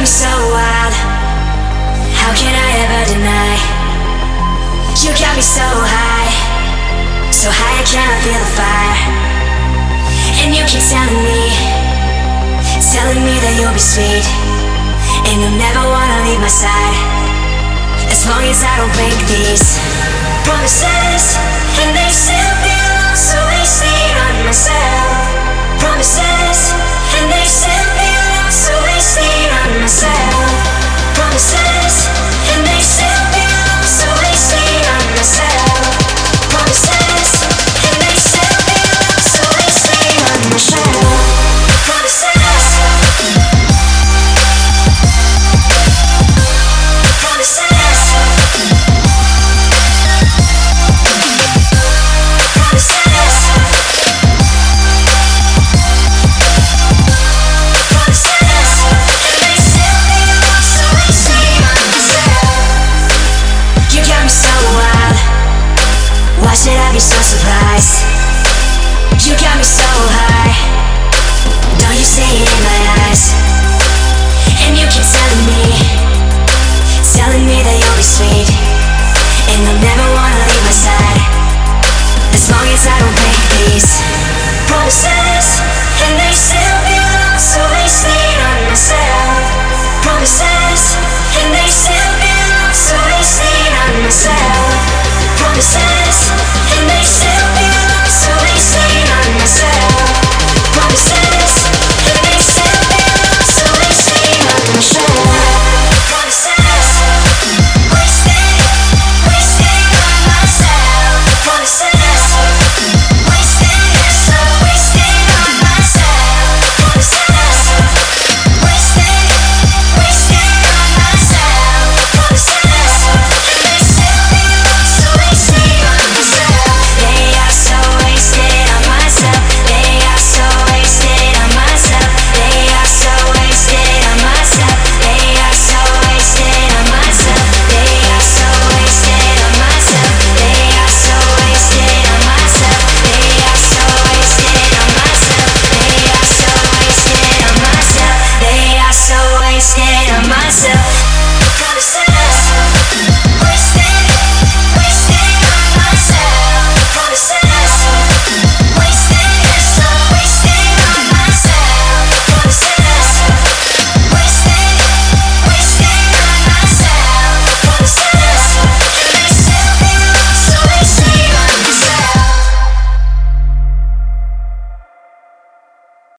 me so wild. How can I ever deny? You got me so high, so high I cannot feel the fire. And you keep telling me that you'll be sweet, and you'll never wanna leave my side, as long as I don't break these promises. And they still feel so wasted on myself. Promises, and they still feel so wasted on myself. Promises, and they still feel so wasted on myself. Promises, and they still feel so wasted on myself. Promises. Why should I be so surprised? You got me so high, don't you see it in my eyes? And you keep telling me that you'll be sweet,